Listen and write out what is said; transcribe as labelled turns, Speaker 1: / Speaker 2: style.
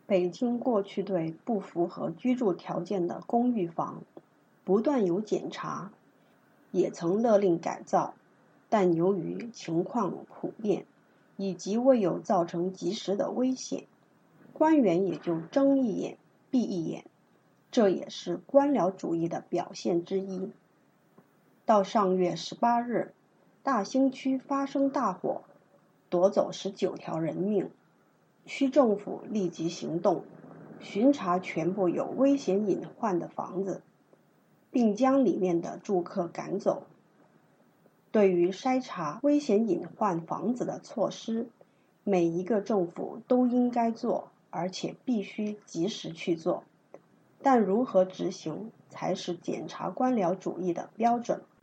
Speaker 1: 北京过去对不符合居住条件的公寓房不断有检查，也曾勒令改造，但由于情况普遍，以及未有造成及时的危险，官员也就睁一眼闭一眼，这也是官僚主义的表现之一。到上月18日，大兴区发生大火，夺走19条人命，区政府立即行动，巡查全部有危险隐患的房子，并将里面的住客赶走。对于筛查危险隐患房子的措施，每一个政府都应该做，而且必须及时去做。但如何执行才是检察官僚主义的标准。